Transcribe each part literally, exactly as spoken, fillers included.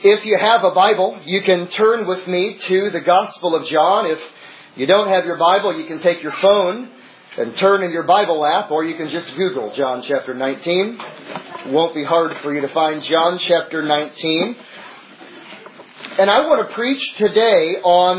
If you have a Bible, you can turn with me to the Gospel of John. If you don't have your Bible, you can take your phone and turn in your Bible app, or you can just Google John chapter nineteen. It won't be hard for you to find John chapter nineteen. And I want to preach today on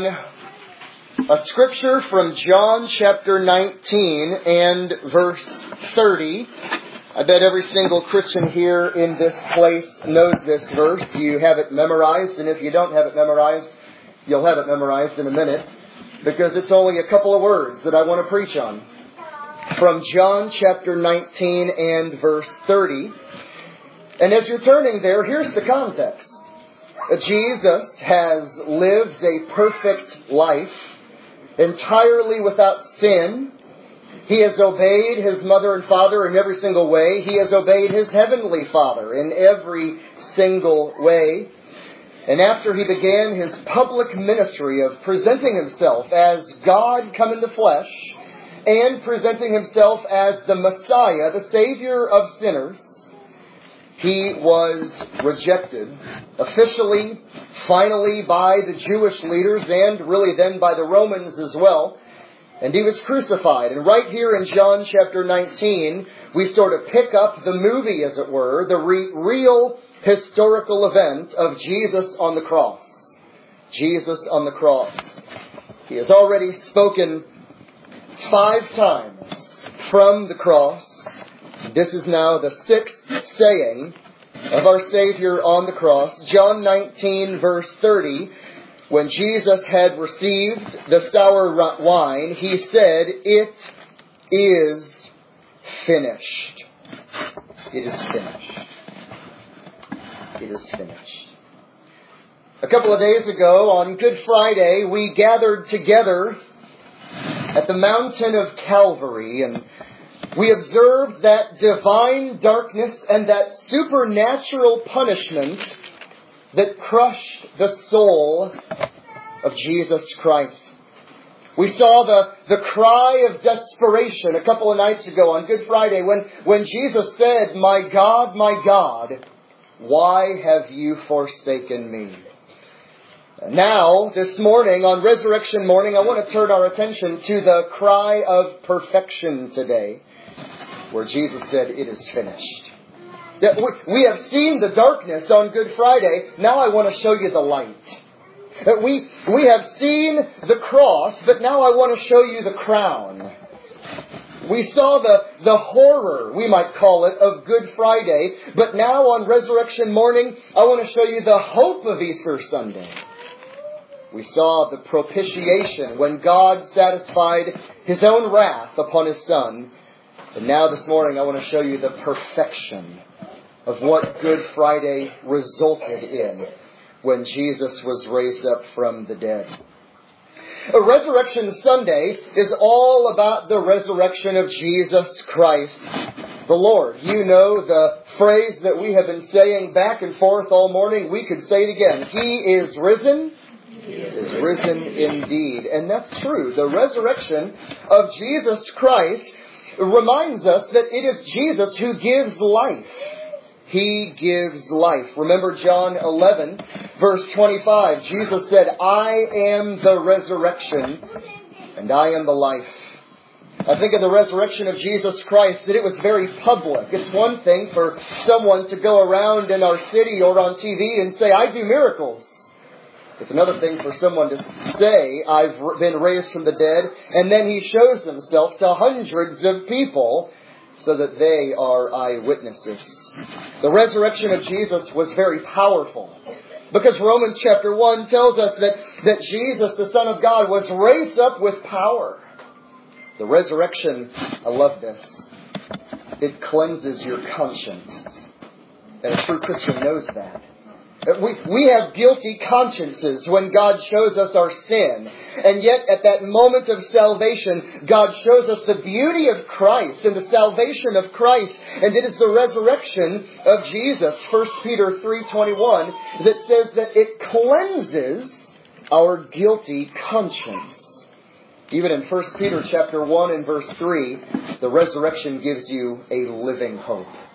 a scripture from John chapter nineteen and verse thirty. I bet every single Christian here in this place knows this verse. You have it memorized, and if you don't have it memorized, you'll have it memorized in a minute, because it's only a couple of words that I want to preach on. From John chapter nineteen and verse thirty. And as you're turning there, here's the context. Jesus has lived a perfect life, entirely without sin. He has obeyed his mother and father in every single way. He has obeyed his heavenly Father in every single way. And after he began his public ministry of presenting himself as God come in the flesh and presenting himself as the Messiah, the Savior of sinners, he was rejected officially, finally, by the Jewish leaders and really then by the Romans as well. And he was crucified. And right here in John chapter nineteen, we sort of pick up the movie, as it were, the re- real historical event of Jesus on the cross. Jesus on the cross. He has already spoken five times from the cross. This is now the sixth saying of our Savior on the cross. John nineteen, verse thirty. When Jesus had received the sour wine, he said, "It is finished." It is finished. It is finished. A couple of days ago, on Good Friday, we gathered together at the mountain of Calvary, and we observed that divine darkness and that supernatural punishment that crushed the soul of Jesus Christ. We saw the, the cry of desperation a couple of nights ago on Good Friday when, when Jesus said, "My God, my God, why have you forsaken me?" Now, this morning, on Resurrection morning, I want to turn our attention to the cry of perfection today, where Jesus said, "It is finished." That we have seen the darkness on Good Friday. Now I want to show you the light. That we we have seen the cross, but now I want to show you the crown. We saw the, the horror, we might call it, of Good Friday, but now on Resurrection morning, I want to show you the hope of Easter Sunday. We saw the propitiation when God satisfied His own wrath upon His Son. And now this morning I want to show you the perfection of what Good Friday resulted in when Jesus was raised up from the dead. A Resurrection Sunday is all about the resurrection of Jesus Christ, the Lord. You know the phrase that we have been saying back and forth all morning. We could say it again. He is risen. He is risen indeed. And that's true. The resurrection of Jesus Christ reminds us that it is Jesus who gives life. He gives life. Remember John eleven, verse twenty-five. Jesus said, "I am the resurrection and I am the life." I think of the resurrection of Jesus Christ that it was very public. It's one thing for someone to go around in our city or on T V and say, "I do miracles." It's another thing for someone to say, "I've been raised from the dead," and then he shows himself to hundreds of people so that they are eyewitnesses. The resurrection of Jesus was very powerful because Romans chapter one tells us that, that Jesus, the Son of God, was raised up with power. The resurrection, I love this, it cleanses your conscience. And a true Christian knows that. We, we have guilty consciences when God shows us our sin. And yet at that moment of salvation, God shows us the beauty of Christ and the salvation of Christ. And it is the resurrection of Jesus, First Peter three twenty-one, that says that it cleanses our guilty conscience. Even in First Peter chapter one and verse three, the resurrection gives you a living hope.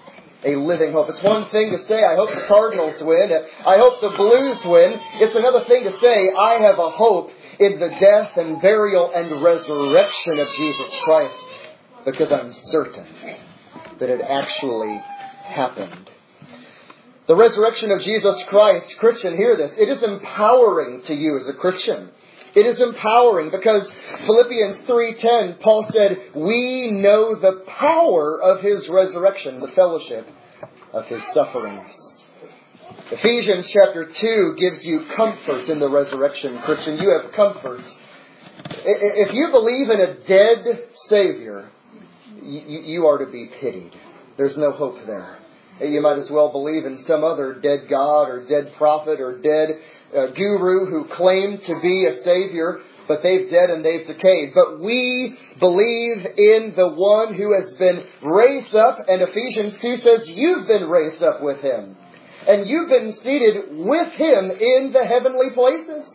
a living hope. It's one thing to say, I hope the Cardinals win. I hope the Blues win. It's another thing to say, I have a hope in the death and burial and resurrection of Jesus Christ, because I'm certain that it actually happened. The resurrection of Jesus Christ, Christian, hear this, it is empowering to you as a Christian. It is empowering because Philippians three ten, Paul said, we know the power of His resurrection, the fellowship of His sufferings. Ephesians chapter two gives you comfort in the resurrection, Christian. You have comfort. If you believe in a dead Savior, you are to be pitied. There's no hope there. You might as well believe in some other dead God or dead prophet or dead uh, guru who claimed to be a Savior, but they've dead and they've decayed. But we believe in the one who has been raised up, and Ephesians two says you've been raised up with Him. And you've been seated with Him in the heavenly places.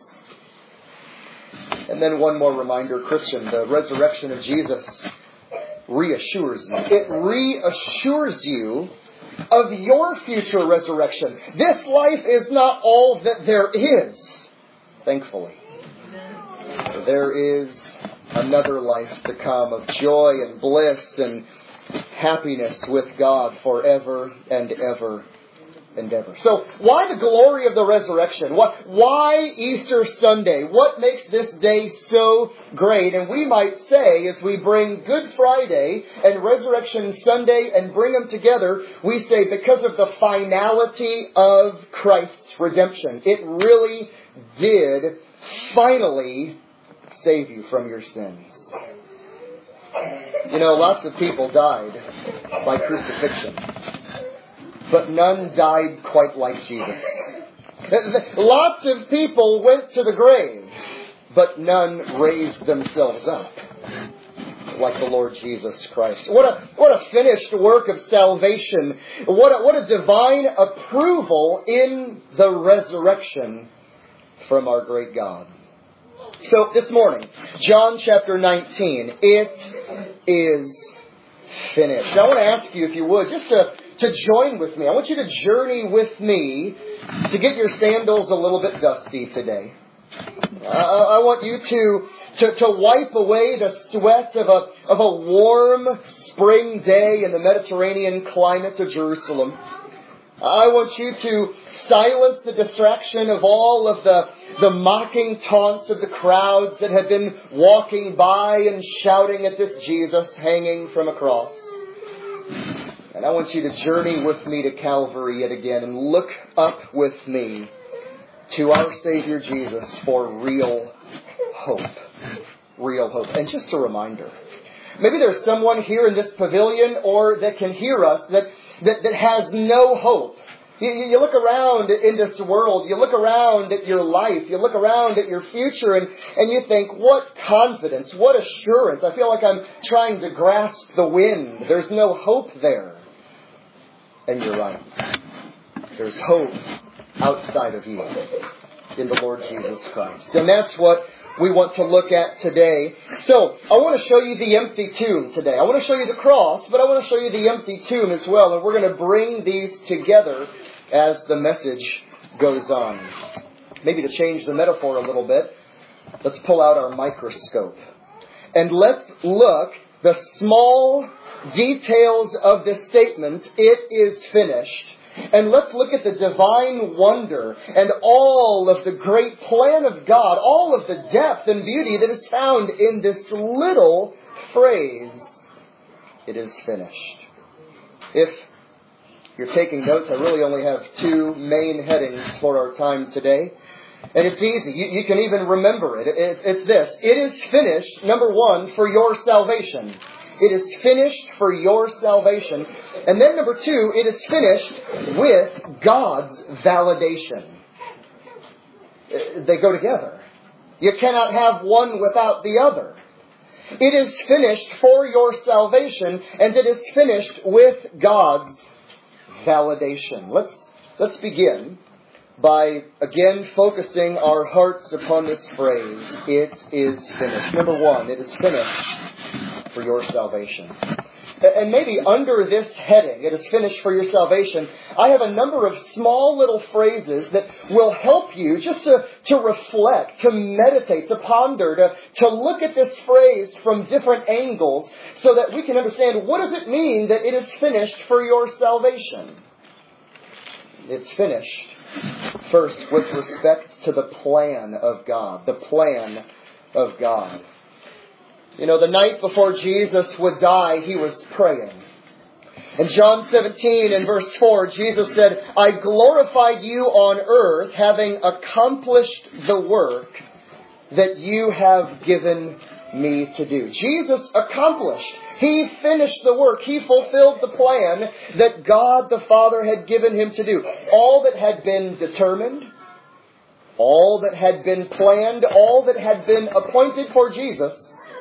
And then one more reminder, Christian, the resurrection of Jesus reassures you. It reassures you of your future resurrection. This life is not all that there is, thankfully. There is another life to come of joy and bliss and happiness with God forever and ever and ever. So why the glory of the resurrection? What, why Easter Sunday? What makes this day so great? And we might say, as we bring Good Friday and Resurrection Sunday and bring them together, we say because of the finality of Christ's redemption. It really did finally save you from your sins. You know, lots of people died by crucifixion, but none died quite like Jesus. Lots of people went to the grave, but none raised themselves up like the Lord Jesus Christ. What a, what a finished work of salvation. What a, what a divine approval in the resurrection from our great God. So this morning, John chapter nineteen, it is finished. I want to ask you, if you would, just to, to join with me. I want you to journey with me to get your sandals a little bit dusty today. Uh, I want you to, to, to wipe away the sweat of a, of a warm spring day in the Mediterranean climate of Jerusalem. I want you to silence the distraction of all of the, the mocking taunts of the crowds that had been walking by and shouting at this Jesus hanging from a cross. And I want you to journey with me to Calvary yet again and look up with me to our Savior Jesus for real hope. Real hope. And just a reminder, maybe there's someone here in this pavilion or that can hear us that That, that has no hope. You, you look around in this world, you look around at your life, you look around at your future, and, and you think, what confidence, what assurance. I feel like I'm trying to grasp the wind. There's no hope there. And you're right. There's hope outside of you in the Lord Jesus Christ. And that's what we want to look at today. So, I want to show you the empty tomb today. I want to show you the cross, but I want to show you the empty tomb as well. And we're going to bring these together as the message goes on. Maybe to change the metaphor a little bit, let's pull out our microscope. And let's look the small details of this statement, it is finished. And let's look at the divine wonder and all of the great plan of God, all of the depth and beauty that is found in this little phrase, it is finished. If you're taking notes, I really only have two main headings for our time today. And it's easy. You, you can even remember it. it. It's this. It is finished, number one, for your salvation. It is finished for your salvation. And then number two, it is finished with God's validation. They go together. You cannot have one without the other. It is finished for your salvation, and it is finished with God's validation. Let's, let's begin by, again, focusing our hearts upon this phrase, it is finished. Number one, it is finished for your salvation. And maybe under this heading, it is finished for your salvation, I have a number of small little phrases that will help you just to, to reflect, to meditate, to ponder, to, to look at this phrase from different angles so that we can understand what does it mean that it is finished for your salvation. It's finished, first, with respect to the plan of God. The plan of God. You know, the night before Jesus would die, He was praying. In John seventeen and verse four, Jesus said, I glorified you on earth, having accomplished the work that you have given me to do. Jesus accomplished. He finished the work. He fulfilled the plan that God the Father had given Him to do. All that had been determined, all that had been planned, all that had been appointed for Jesus,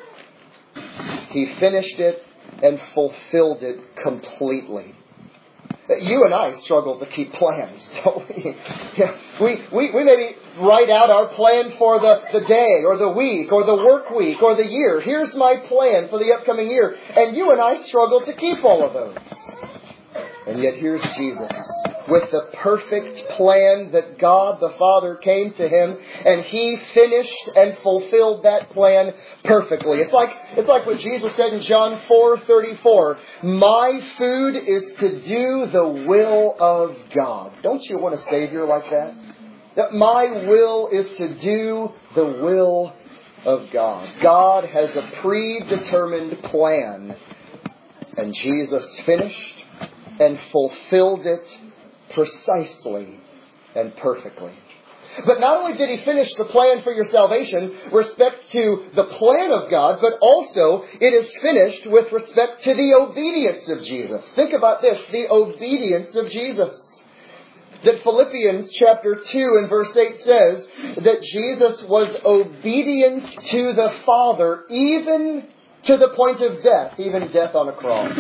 He finished it and fulfilled it completely. You and I struggle to keep plans, don't we? Yeah, we, we, we maybe write out our plan for the, the day or the week or the work week or the year. Here's my plan for the upcoming year. And you and I struggle to keep all of those. And yet here's Jesus with the perfect plan that God the Father came to Him, and He finished and fulfilled that plan perfectly. It's like it's like what Jesus said in John four thirty-four. My food is to do the will of God. Don't you want a Savior like that? That my will is to do the will of God. God has a predetermined plan, and Jesus finished and fulfilled it precisely and perfectly. But not only did He finish the plan for your salvation, respect to the plan of God, but also it is finished with respect to the obedience of Jesus. Think about this, the obedience of Jesus. That Philippians chapter two and verse eight says that Jesus was obedient to the Father even to the point of death, even death on a cross.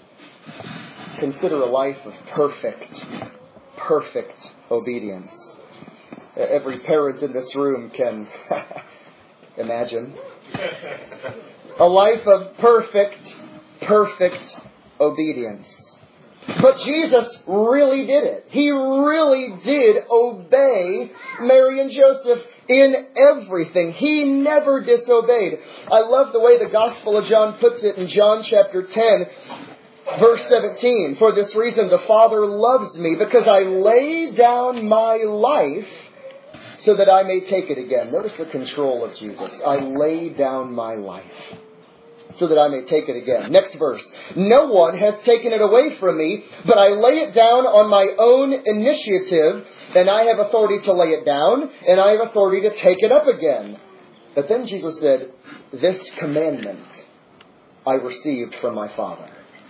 Consider a life of perfect, perfect obedience. Every parent in this room can imagine a life of perfect, perfect obedience. But Jesus really did it. He really did obey Mary and Joseph in everything. He never disobeyed. I love the way the Gospel of John puts it in John chapter ten. Verse seventeen, for this reason the Father loves me, because I lay down my life so that I may take it again. Notice the control of Jesus. I lay down my life so that I may take it again. Next verse. No one has taken it away from me, but I lay it down on my own initiative, and I have authority to lay it down, and I have authority to take it up again. But then Jesus said, this commandment I received from my Father.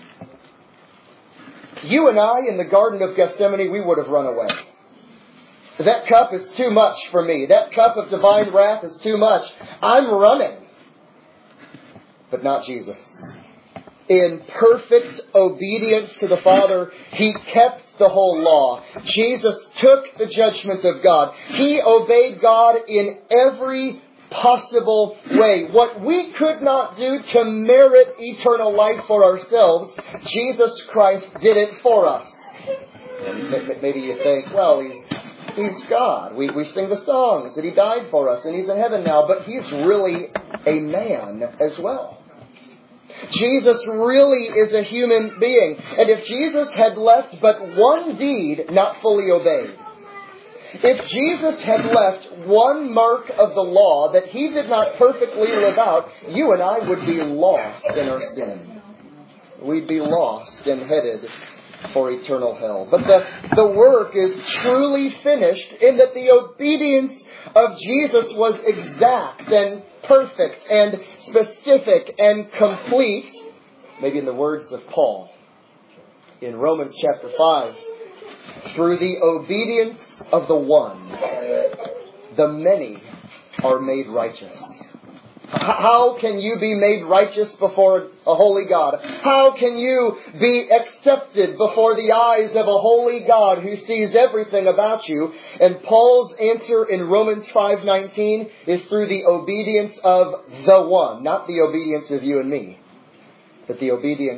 You and I, in the Garden of Gethsemane, we would have run away. That cup is too much for me. That cup of divine wrath is too much. I'm running. But not Jesus. In perfect obedience to the Father, He kept the whole law. Jesus took the judgment of God. He obeyed God in every possible way. What we could not do to merit eternal life for ourselves, Jesus Christ did it for us. And maybe you think, well, He's, he's God. We, we sing the songs that He died for us and He's in heaven now, but He's really a man as well. Jesus really is a human being. And if Jesus had left but one deed not fully obeyed, if Jesus had left one mark of the law that He did not perfectly live out, you and I would be lost in our sin. We'd be lost and headed for eternal hell. But the, the work is truly finished in that the obedience of Jesus was exact and perfect and specific and complete. Maybe in the words of Paul in Romans chapter five, through the obedience of the one, the many are made righteous. How can you be made righteous before a holy God? How can you be accepted before the eyes of a holy God who sees everything about you? And Paul's answer in Romans five nineteen is through the obedience of the one. Not the obedience of you and me, but the obedience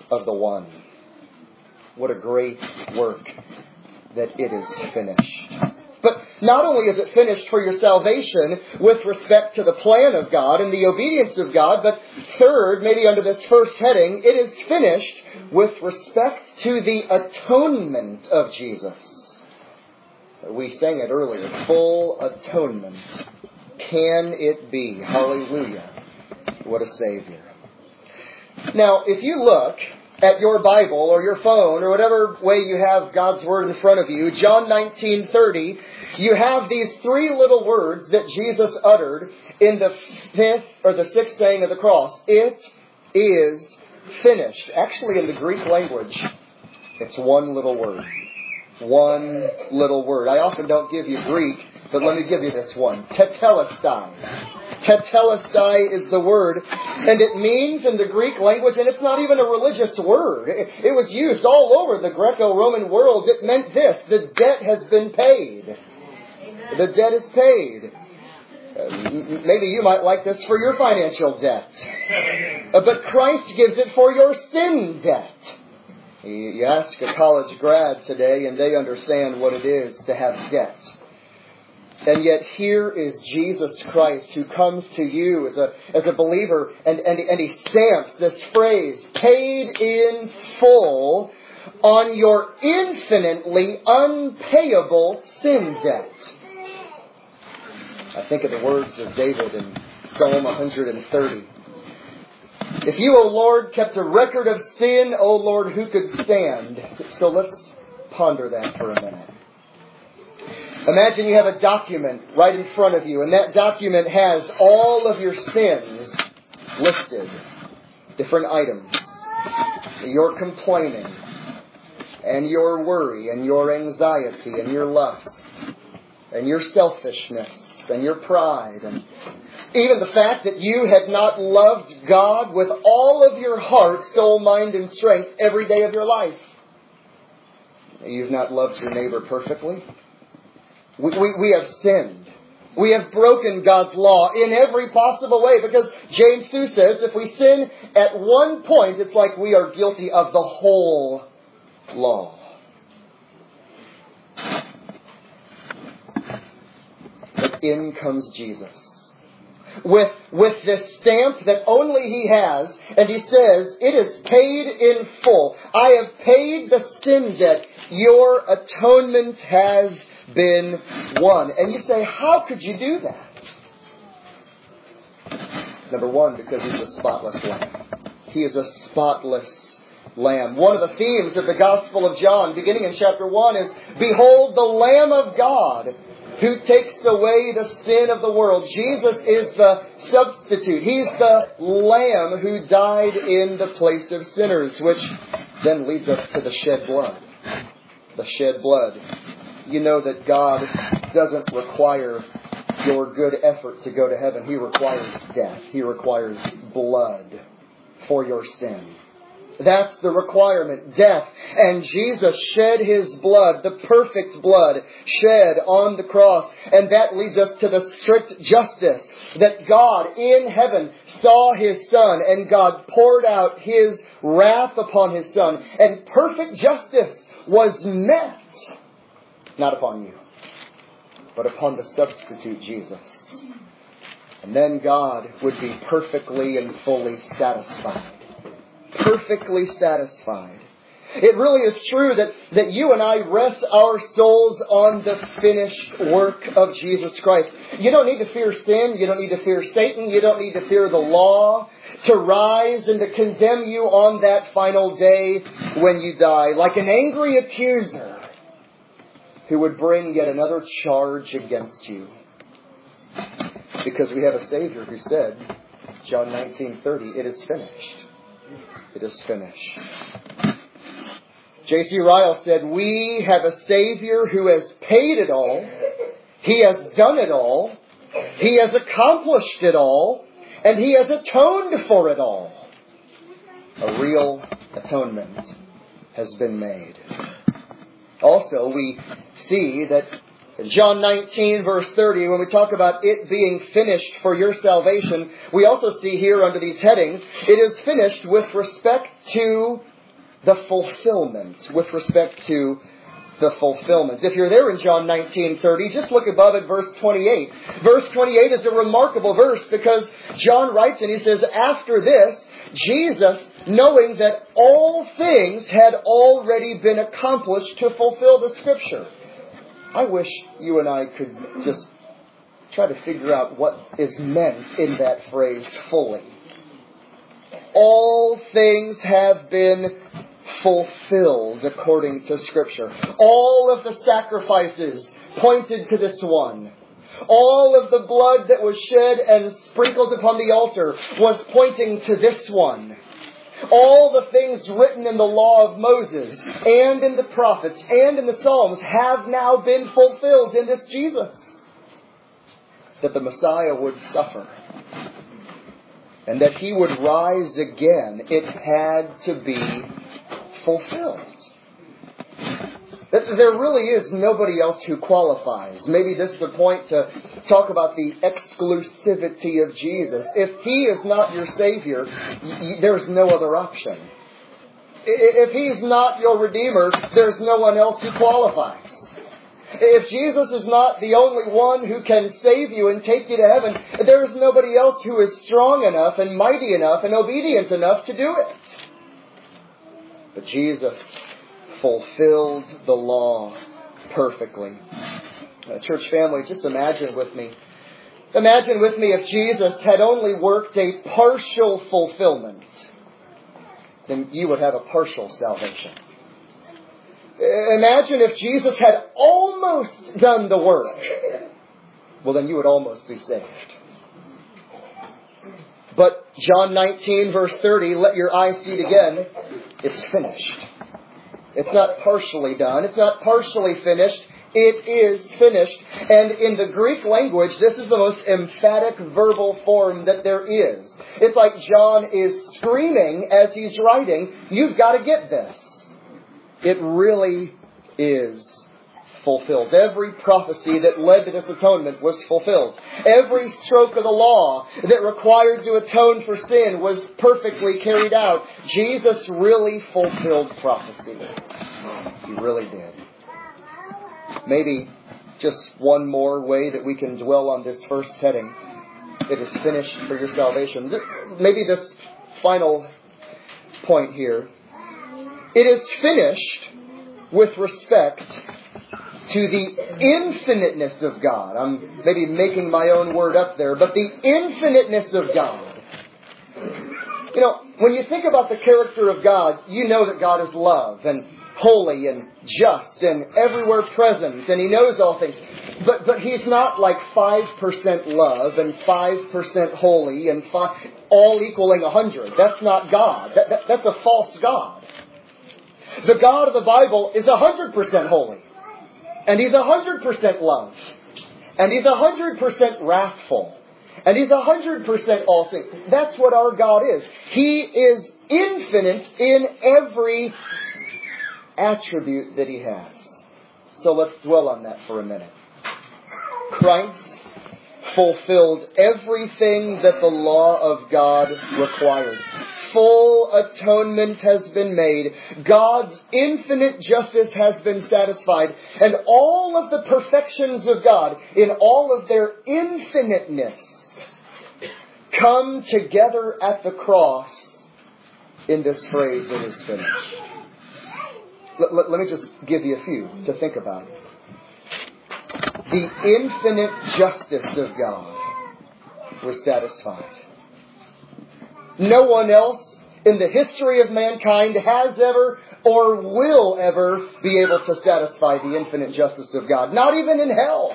of the one. What a great work that it is finished. But not only is it finished for your salvation with respect to the plan of God and the obedience of God, but third, maybe under this first heading, it is finished with respect to the atonement of Jesus. We sang it earlier, full atonement. Can it be? Hallelujah. What a Savior. Now, if you look at your Bible or your phone or whatever way you have God's Word in front of you, John nineteen thirty, you have these three little words that Jesus uttered in the fifth or the sixth saying of the cross. It is finished. Actually, in the Greek language, it's one little word. One little word. I often don't give you Greek, but let me give you this one. Tetelestai. Tetelestai is the word, and it means in the Greek language, and it's not even a religious word. It, it was used all over the Greco-Roman world. It meant this: the debt has been paid. The debt is paid. Uh, maybe you might like this for your financial debt. Uh, but Christ gives it for your sin debt. You, you ask a college grad today, and they understand what it is to have debt. And yet here is Jesus Christ who comes to you as a as a believer, and, and, and He stamps this phrase, paid in full, on your infinitely unpayable sin debt. I think of the words of David in Psalm one thirty. If you, O Lord, kept a record of sin, O Lord, who could stand? So let's ponder that for a minute. Imagine you have a document right in front of you, and that document has all of your sins listed. Different items. Your complaining, and your worry, and your anxiety, and your lust, and your selfishness, and your pride, and even the fact that you had not loved God with all of your heart, soul, mind, and strength every day of your life. You've not loved your neighbor perfectly. We, we, we have sinned. We have broken God's law in every possible way, because James two says if we sin at one point, it's like we are guilty of the whole law. But in comes Jesus. With, with this stamp that only He has, and He says, it is paid in full. I have paid the sin debt. Your atonement has been won. And you say, how could you do that? Number one, because He's a spotless Lamb. He is a spotless Lamb. One of the themes of the Gospel of John, beginning in chapter one, is, behold the Lamb of God, who takes away the sin of the world. Jesus is the substitute. He's the Lamb who died in the place of sinners, which then leads us to the shed blood. The shed blood. You know that God doesn't require your good effort to go to heaven. He requires death. He requires blood for your sin. That's the requirement, death. And Jesus shed His blood, the perfect blood, shed on the cross. And that leads us to the strict justice that God in heaven saw His Son, and God poured out His wrath upon His Son. And perfect justice was met, not upon you, but upon the substitute Jesus. And then God would be perfectly and fully satisfied. Perfectly satisfied. It really is true that, that you and I rest our souls on the finished work of Jesus Christ. You don't need to fear sin. You don't need to fear Satan. You don't need to fear the law to rise and to condemn you on that final day when you die, like an angry accuser who would bring yet another charge against you. Because we have a Savior who said, John nineteen thirty, it is finished. It is finished. J C Ryle said, we have a Savior who has paid it all. He has done it all. He has accomplished it all. And He has atoned for it all. A real atonement has been made. Also, we see that in John nineteen, verse thirty, when we talk about it being finished for your salvation, we also see here under these headings, it is finished with respect to the fulfillment, with respect to the fulfillment. If you're there in John nineteen thirty, just look above at verse twenty-eight. Verse twenty-eight is a remarkable verse because John writes and he says, after this, Jesus, knowing that all things had already been accomplished to fulfill the Scripture. I wish you and I could just try to figure out what is meant in that phrase fully. All things have been fulfilled according to Scripture. All of the sacrifices pointed to this one. All of the blood that was shed and sprinkled upon the altar was pointing to this one. All the things written in the law of Moses and in the prophets and in the Psalms have now been fulfilled in this Jesus. That the Messiah would suffer and that He would rise again, it had to be fulfilled. There really is nobody else who qualifies. Maybe this is the point to talk about the exclusivity of Jesus. If He is not your Savior, there's no other option. If He's not your Redeemer, there's no one else who qualifies. If Jesus is not the only one who can save you and take you to heaven, there is nobody else who is strong enough and mighty enough and obedient enough to do it. But Jesus fulfilled the law perfectly. Uh, church family, just imagine with me. Imagine with me if Jesus had only worked a partial fulfillment, then you would have a partial salvation. Imagine if Jesus had almost done the work, well then you would almost be saved. But John nineteen verse thirty, let your eyes see it again, it's finished. It's not partially done. It's not partially finished. It is finished. And in the Greek language, this is the most emphatic verbal form that there is. It's like John is screaming as he's writing, you've got to get this. It really is fulfilled. Every prophecy that led to this atonement was fulfilled. Every stroke of the law that required to atone for sin was perfectly carried out. Jesus really fulfilled prophecy. He really did. Maybe just one more way that we can dwell on this first heading. It is finished for your salvation. Maybe this final point here. It is finished with respect to the infiniteness of God. I'm maybe making my own word up there, but the infiniteness of God. You know, when you think about the character of God, you know that God is love and holy and just and everywhere present, and He knows all things. But but He's not like five percent love and five percent holy and five, all equaling one hundred. That's not God. That, that, that's a false God. The God of the Bible is one hundred percent holy. And He's one hundred percent love. And He's one hundred percent wrathful. And He's one hundred percent all-seeing. That's what our God is. He is infinite in every attribute that He has. So let's dwell on that for a minute. Christ fulfilled everything that the law of God required. Full atonement has been made. God's infinite justice has been satisfied. And all of the perfections of God, in all of their infiniteness, come together at the cross in this phrase, it is finished. Let, let, let me just give you a few to think about. The infinite justice of God was satisfied. No one else in the history of mankind has ever or will ever be able to satisfy the infinite justice of God. Not even in hell.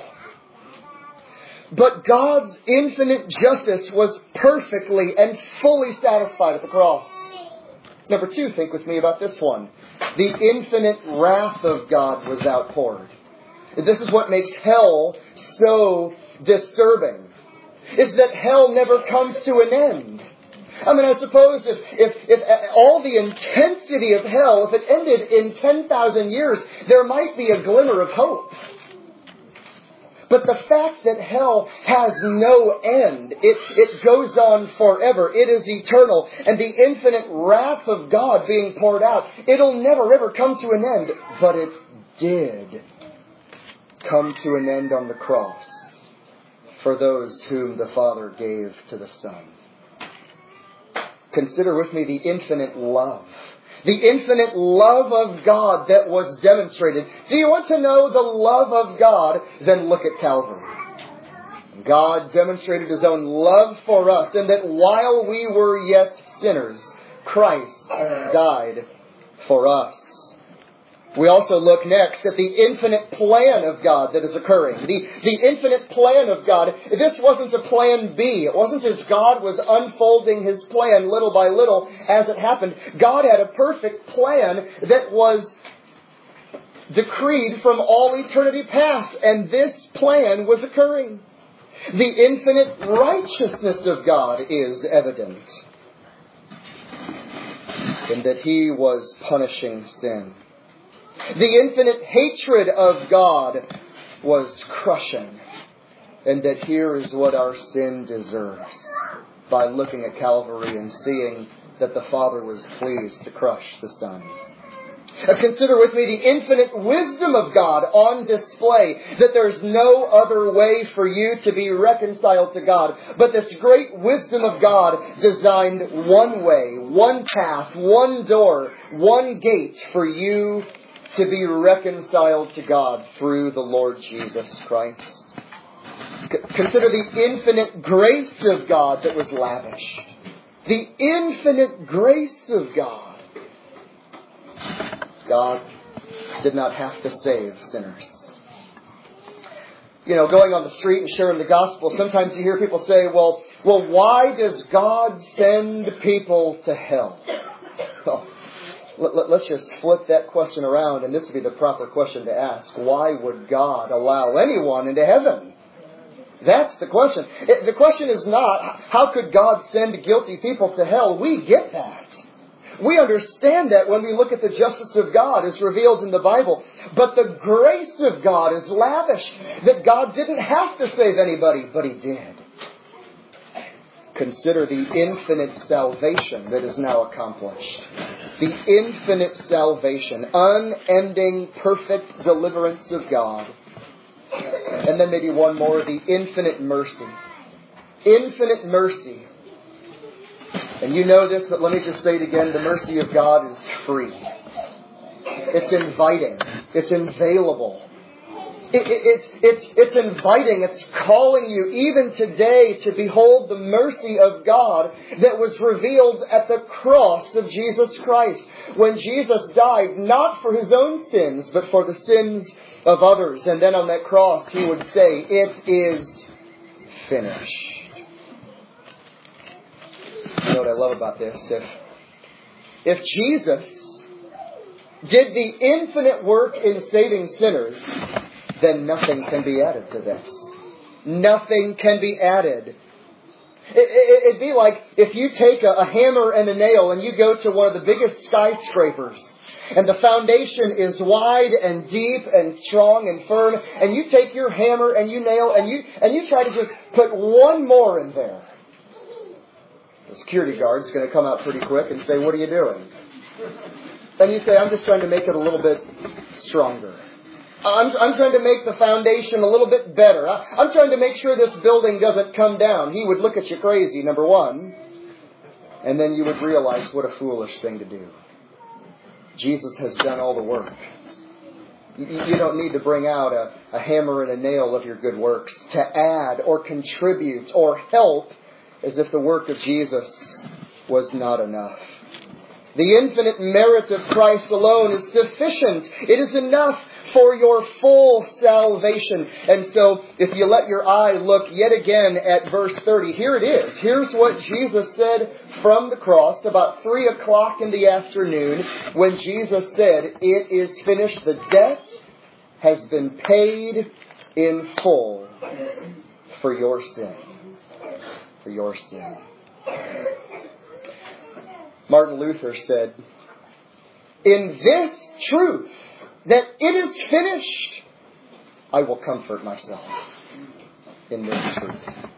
But God's infinite justice was perfectly and fully satisfied at the cross. Number two, think with me about this one. The infinite wrath of God was outpoured. This is what makes hell so disturbing. Is that hell never comes to an end. I mean, I suppose if, if, if all the intensity of hell, if it ended in ten thousand years, there might be a glimmer of hope. But the fact that hell has no end, it, it goes on forever, it is eternal, and the infinite wrath of God being poured out, it'll never ever come to an end. But it did come to an end on the cross for those whom the Father gave to the Son. Consider with me the infinite love. The infinite love of God that was demonstrated. Do you want to know the love of God? Then look at Calvary. God demonstrated His own love for us, and that while we were yet sinners, Christ died for us. We also look next at the infinite plan of God that is occurring. The, the infinite plan of God. This wasn't a plan B. It wasn't as God was unfolding His plan little by little as it happened. God had a perfect plan that was decreed from all eternity past. And this plan was occurring. The infinite righteousness of God is evident in that He was punishing sin. The infinite hatred of God was crushing. And that here is what our sin deserves. By looking at Calvary and seeing that the Father was pleased to crush the Son. Uh, consider with me the infinite wisdom of God on display. That there's no other way for you to be reconciled to God. But this great wisdom of God designed one way, one path, one door, one gate for you to be reconciled to God through the Lord Jesus Christ. C- consider the infinite grace of God that was lavished. The infinite grace of God. God did not have to save sinners. You know, going on the street and sharing the gospel, sometimes you hear people say, well, well, why does God send people to hell? Well, let's just flip that question around, and this would be the proper question to ask. Why would God allow anyone into heaven? That's the question. The question is not, how could God send guilty people to hell? We get that. We understand that when we look at the justice of God as revealed in the Bible. But the grace of God is lavish. That God didn't have to save anybody, but He did. Consider the infinite salvation that is now accomplished. The infinite salvation, unending, perfect deliverance of God. And then maybe one more, the infinite mercy. Infinite mercy. And you know this, but let me just say it again. The mercy of God is free. It's inviting. It's available. It, it, it, it's, it's inviting, it's calling you even today to behold the mercy of God that was revealed at the cross of Jesus Christ. When Jesus died, not for His own sins, but for the sins of others. And then on that cross He would say, it is finished. You know what I love about this? If, if Jesus did the infinite work in saving sinners, then nothing can be added to this. Nothing can be added. It, it, it'd be like if you take a, a hammer and a nail and you go to one of the biggest skyscrapers and the foundation is wide and deep and strong and firm, and you take your hammer and you nail and you and you try to just put one more in there. The security guard's going to come out pretty quick and say, what are you doing? And you say, I'm just trying to make it a little bit stronger. I'm, I'm trying to make the foundation a little bit better. I, I'm trying to make sure this building doesn't come down. He would look at you crazy, number one. And then you would realize what a foolish thing to do. Jesus has done all the work. You, you don't need to bring out a, a hammer and a nail of your good works to add or contribute or help as if the work of Jesus was not enough. The infinite merit of Christ alone is sufficient. It is enough for your full salvation. And so, if you let your eye look yet again at verse thirty, here it is. Here's what Jesus said from the cross about three o'clock in the afternoon when Jesus said, it is finished. The debt has been paid in full for your sin. For your sin. Martin Luther said, in this truth, that it is finished, I will comfort myself. in this truth.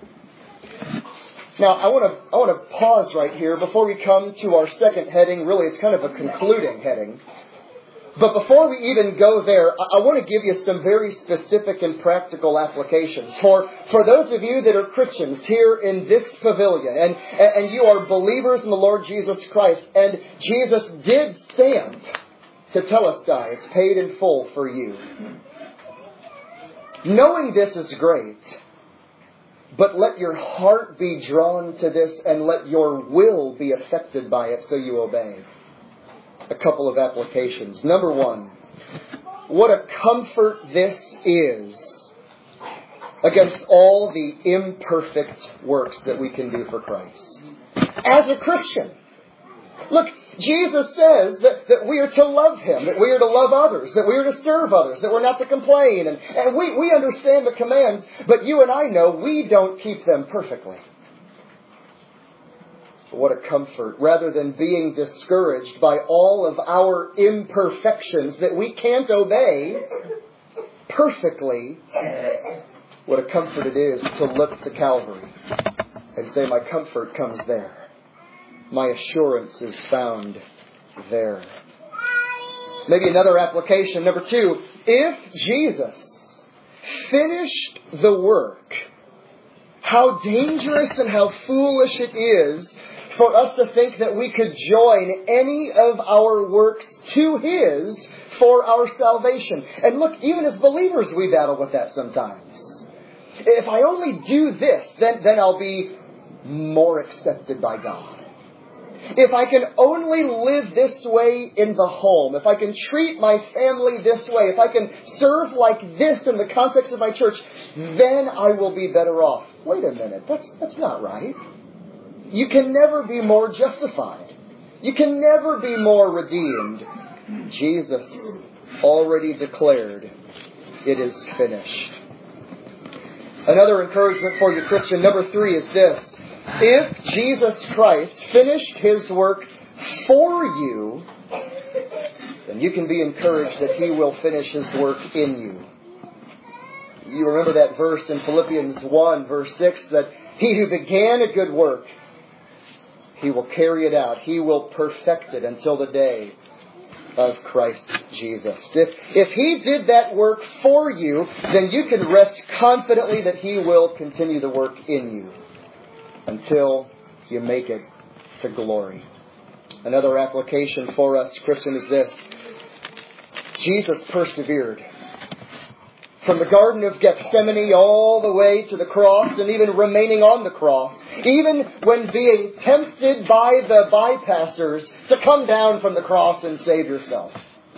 Now, I want to I want to pause right here before we come to our second heading. Really, it's kind of a concluding heading. But before we even go there, I want to give you some very specific and practical applications. For, for those of you that are Christians here in this pavilion, and, and you are believers in the Lord Jesus Christ, and Jesus did stand to Telestai, it's paid in full for you. Knowing this is great, but let your heart be drawn to this and let your will be affected by it so you obey. A couple of applications. Number one, what a comfort this is against all the imperfect works that we can do for Christ. As a Christian, look, Jesus says that, that we are to love Him, that we are to love others, that we are to serve others, that we're not to complain. And, and we, we understand the commands, but you and I know we don't keep them perfectly. What a comfort. Rather than being discouraged by all of our imperfections that we can't obey perfectly, what a comfort it is to look to Calvary and say, my comfort comes there. My assurance is found there. Maybe another application. Number two, if Jesus finished the work, how dangerous and how foolish it is for us to think that we could join any of our works to His for our salvation. And look, even as believers, we battle with that sometimes. If I only do this, then, then I'll be more accepted by God. If I can only live this way in the home, if I can treat my family this way, if I can serve like this in the context of my church, then I will be better off. Wait a minute, that's, that's not right. You can never be more justified. You can never be more redeemed. Jesus already declared, it is finished. Another encouragement for you, Christian, number three, is this. If Jesus Christ finished His work for you, then you can be encouraged that He will finish His work in you. You remember that verse in Philippians one, verse six, that He who began a good work, He will carry it out. He will perfect it until the day of Christ Jesus. If, if He did that work for you, then you can rest confidently that He will continue the work in you until you make it to glory. Another application for us, Christian, is this. Jesus persevered. From the Garden of Gethsemane all the way to the cross, and even remaining on the cross, even when being tempted by the bypassers to come down from the cross and save yourself,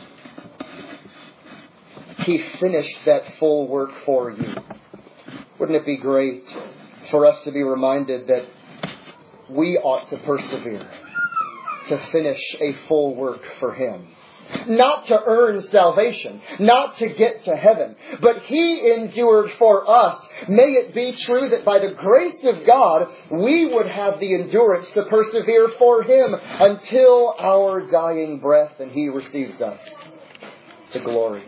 He finished that full work for you. Wouldn't it be great for us to be reminded that we ought to persevere to finish a full work for Him? Not to earn salvation, not to get to heaven, but He endured for us. May it be true that by the grace of God, we would have the endurance to persevere for Him until our dying breath and He receives us to glory.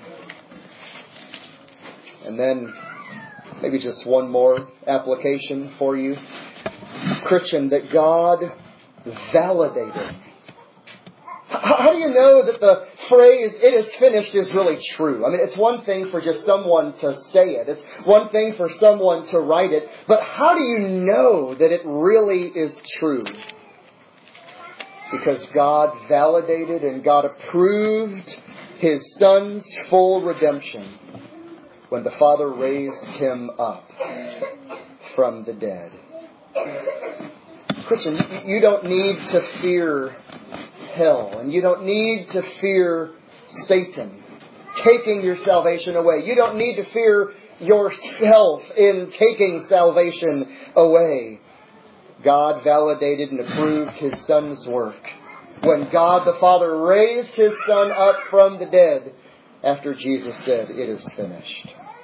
And then, maybe just one more application for you. Christian, that God validated. How do you know that the phrase, it is finished, is really true? I mean, it's one thing for just someone to say it. It's one thing for someone to write it. But how do you know that it really is true? Because God validated and God approved His Son's full redemption when the Father raised Him up from the dead. Christian, you don't need to fear hell, and you don't need to fear Satan taking your salvation away. You don't need to fear yourself in taking salvation away. God validated and approved His Son's work when God the Father raised His Son up from the dead after Jesus said, it is finished.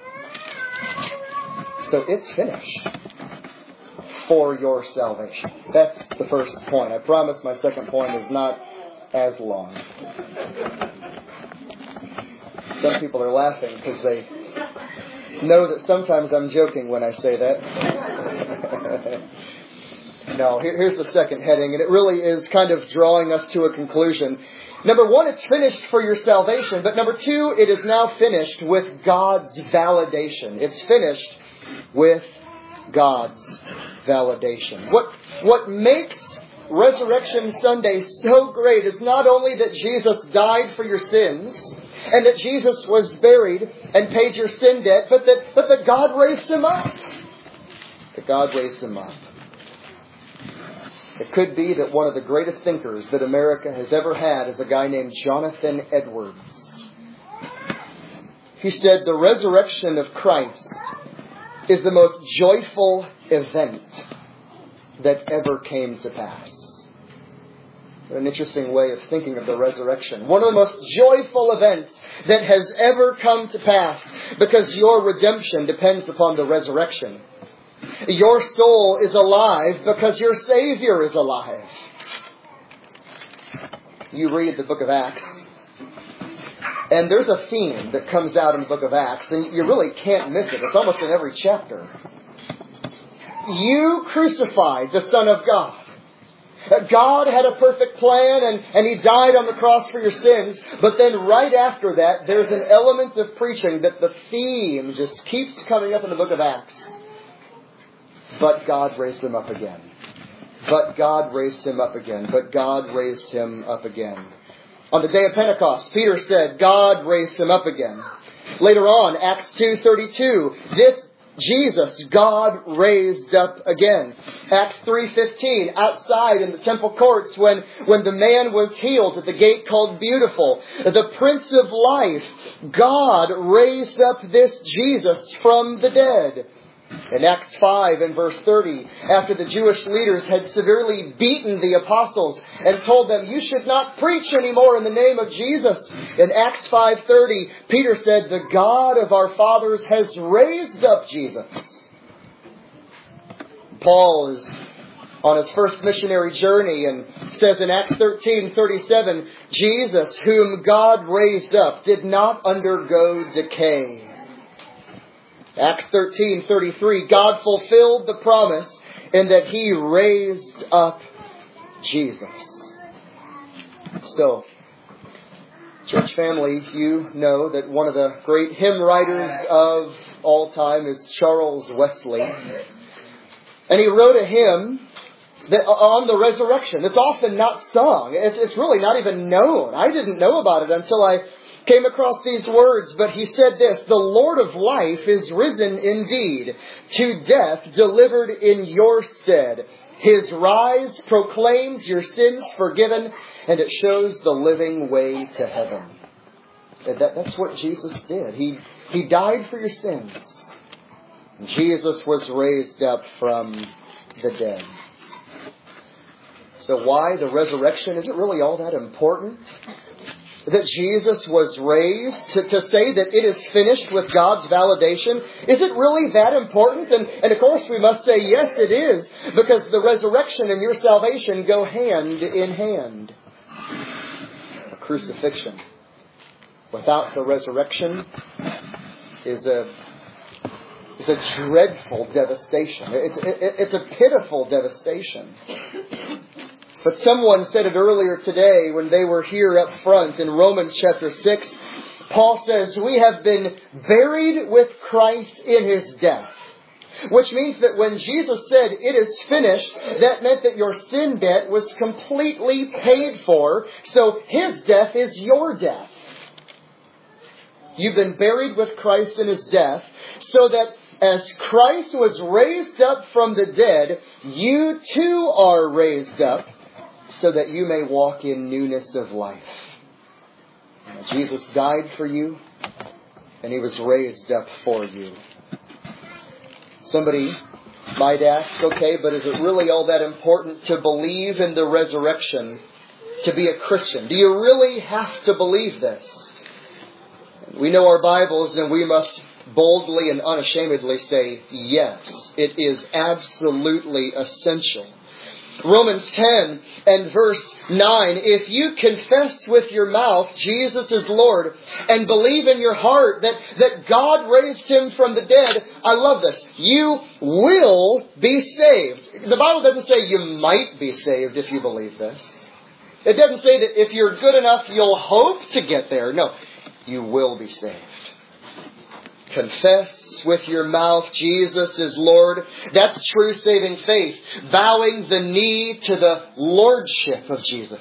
So it's finished for your salvation. That's the first point. I promise my second point is not as long. Some people are laughing because they know that sometimes I'm joking when I say that. No, here, here's the second heading, and it really is kind of drawing us to a conclusion. Number one, it's finished for your salvation. But number two, it is now finished with God's validation. It's finished with God's validation. What, what makes Resurrection Sunday so great is not only that Jesus died for your sins, and that Jesus was buried and paid your sin debt, but that, but that God raised Him up. That God raised Him up. It could be that one of the greatest thinkers that America has ever had is a guy named Jonathan Edwards. He said, the resurrection of Christ is the most joyful event that ever came to pass. What an interesting way of thinking of the resurrection. One of the most joyful events that has ever come to pass, because your redemption depends upon the resurrection. Your soul is alive because your Savior is alive. You read the book of Acts, and there's a theme that comes out in the book of Acts, and you really can't miss it. It's almost in every chapter. You crucified the Son of God. God had a perfect plan, and, and He died on the cross for your sins. But then right after that, there's an element of preaching that the theme just keeps coming up in the book of Acts. But God raised Him up again. But God raised Him up again. But God raised Him up again. On the day of Pentecost, Peter said, God raised Him up again. Later on, Acts two thirty-two, this Jesus, God raised up again. Acts three fifteen, outside in the temple courts when, when the man was healed at the gate called Beautiful, the Prince of Life, God raised up this Jesus from the dead. In Acts five and verse thirty, after the Jewish leaders had severely beaten the apostles and told them, you should not preach anymore in the name of Jesus. In Acts five thirty, Peter said, the God of our fathers has raised up Jesus. Paul is on his first missionary journey and says in Acts thirteen thirty-seven, Jesus, whom God raised up, did not undergo decay. Acts thirteen thirty-three, God fulfilled the promise in that He raised up Jesus. So, church family, you know that one of the great hymn writers of all time is Charles Wesley. And he wrote a hymn that, on the resurrection. It's often not sung. It's, it's really not even known. I didn't know about it until I came across these words, but he said this, the Lord of life is risen indeed, to death delivered in your stead. His rise proclaims your sins forgiven, and it shows the living way to heaven. That, that's what Jesus did. He, he died for your sins. Jesus was raised up from the dead. So why the resurrection? Is it really all that important? That Jesus was raised, to, to say that it is finished with God's validation? Is it really that important? And, and of course we must say, yes, it is, because the resurrection and your salvation go hand in hand. A crucifixion without the resurrection is a, is a dreadful devastation. It's, it, it's a pitiful devastation. But someone said it earlier today when they were here up front in Romans chapter six. Paul says, we have been buried with Christ in His death. Which means that when Jesus said, it is finished, that meant that your sin debt was completely paid for. So His death is your death. You've been buried with Christ in His death, so that as Christ was raised up from the dead, you too are raised up, so that you may walk in newness of life. Jesus died for you, and He was raised up for you. Somebody might ask, okay, but is it really all that important to believe in the resurrection to be a Christian? Do you really have to believe this? We know our Bibles, and we must boldly and unashamedly say, yes, it is absolutely essential. Romans ten and verse nine, if you confess with your mouth Jesus is Lord and believe in your heart that, that God raised Him from the dead, I love this, you will be saved. The Bible doesn't say you might be saved if you believe this. It doesn't say that if you're good enough, you'll hope to get there. No, you will be saved. Confess with your mouth Jesus is Lord. That's true saving faith. Bowing the knee to the lordship of Jesus.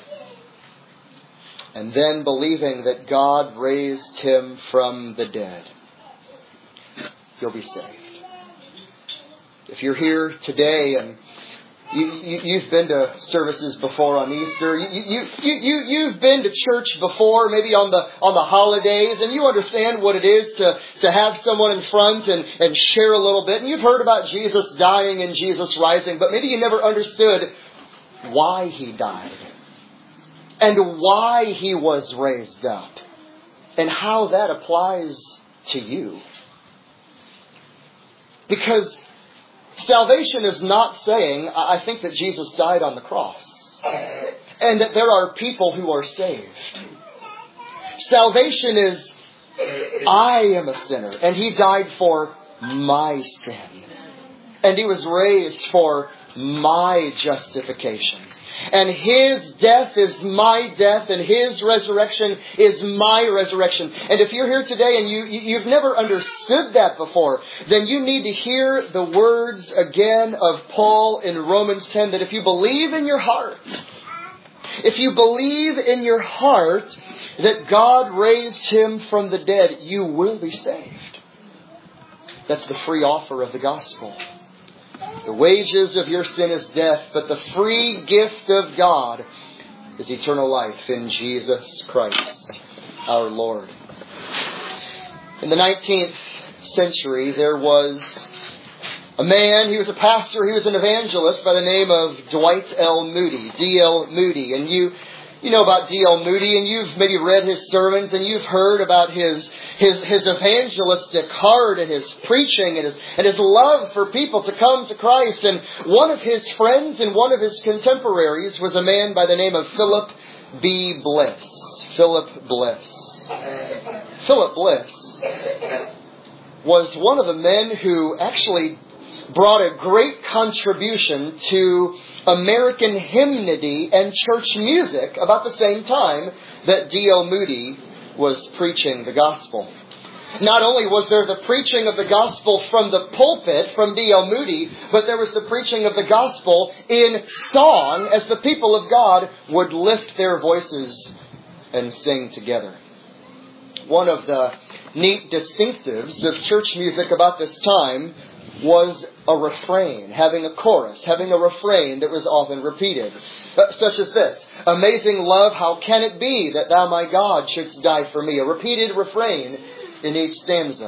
And then believing that God raised Him from the dead. You'll be saved. If you're here today and You, you, you've been to services before on Easter. You, you, you, you, you've been to church before, maybe on the on the holidays, and you understand what it is to, to have someone in front and, and share a little bit. And you've heard about Jesus dying and Jesus rising, but maybe you never understood why He died and why He was raised up and how that applies to you. Because salvation is not saying, I think that Jesus died on the cross and that there are people who are saved. Salvation is, I am a sinner and He died for my sin. And He was raised for my justification. And His death is my death and His resurrection is my resurrection. And if you're here today and you, you've never understood that before, then you need to hear the words again of Paul in Romans ten, that if you believe in your heart, if you believe in your heart that God raised Him from the dead, you will be saved. That's the free offer of the gospel. The wages of your sin is death, but the free gift of God is eternal life in Jesus Christ, our Lord. In the nineteenth century, there was a man, he was a pastor, he was an evangelist by the name of Dwight L. Moody, D L Moody. And you, you know about D L Moody, and you've maybe read his sermons, and you've heard about his His, his evangelistic heart and his preaching and his, and his love for people to come to Christ. And one of his friends and one of his contemporaries was a man by the name of Philip B. Bliss. Philip Bliss. Philip Bliss was one of the men who actually brought a great contribution to American hymnody and church music about the same time that D L Moody was preaching the gospel. Not only was there the preaching of the gospel from the pulpit from D L Moody, but there was the preaching of the gospel in song as the people of God would lift their voices and sing together. One of the neat distinctives of church music about this time was a refrain, having a chorus, having a refrain that was often repeated. Such as this: amazing love, how can it be that thou, my God, shouldst die for me? A repeated refrain in each stanza.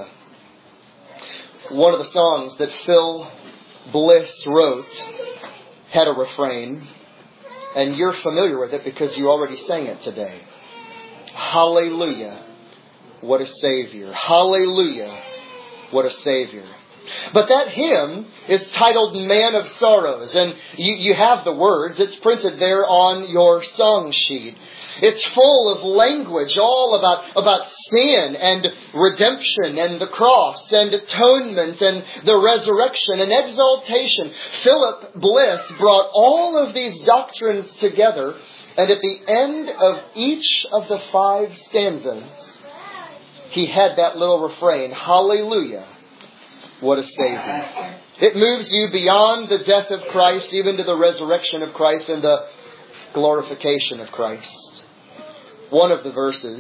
One of the songs that Phil Bliss wrote had a refrain, and you're familiar with it because you already sang it today. Hallelujah, what a Savior. Hallelujah, what a Savior. But that hymn is titled Man of Sorrows, and you, you have the words. It's printed there on your song sheet. It's full of language all about, about sin and redemption and the cross and atonement and the resurrection and exaltation. Philip Bliss brought all of these doctrines together, and at the end of each of the five stanzas, he had that little refrain, hallelujah, what a Savior. It moves you beyond the death of Christ, even to the resurrection of Christ and the glorification of Christ. One of the verses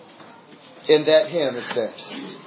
in that hymn is this: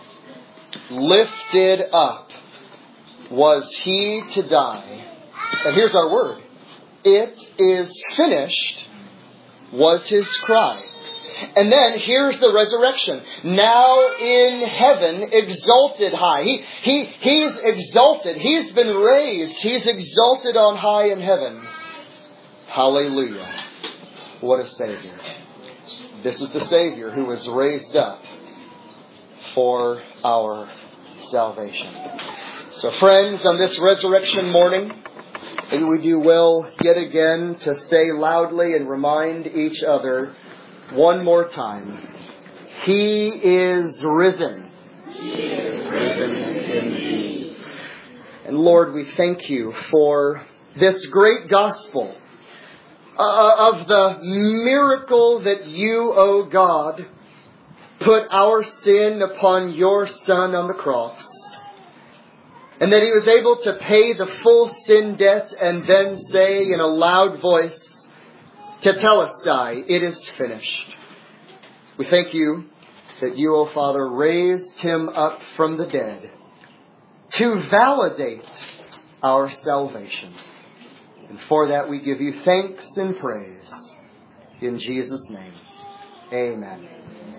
lifted up was He to die. And here's our word: it is finished was His cry. And then here's the resurrection. Now in heaven, exalted high. He, he, he's exalted. He's been raised. He's exalted on high in heaven. Hallelujah. What a Savior. This is the Savior who was raised up for our salvation. So friends, on this resurrection morning, Maybe we do well yet again to say loudly and remind each other one more time. He is risen. He is risen indeed. And Lord, we thank you for this great gospel uh, of the miracle that you, O God, put our sin upon your Son on the cross. And that He was able to pay the full sin debt and then say in a loud voice, Tetelestai, it is finished. We thank you that you, O Father, raised Him up from the dead to validate our salvation. And for that we give you thanks and praise. In Jesus' name, amen.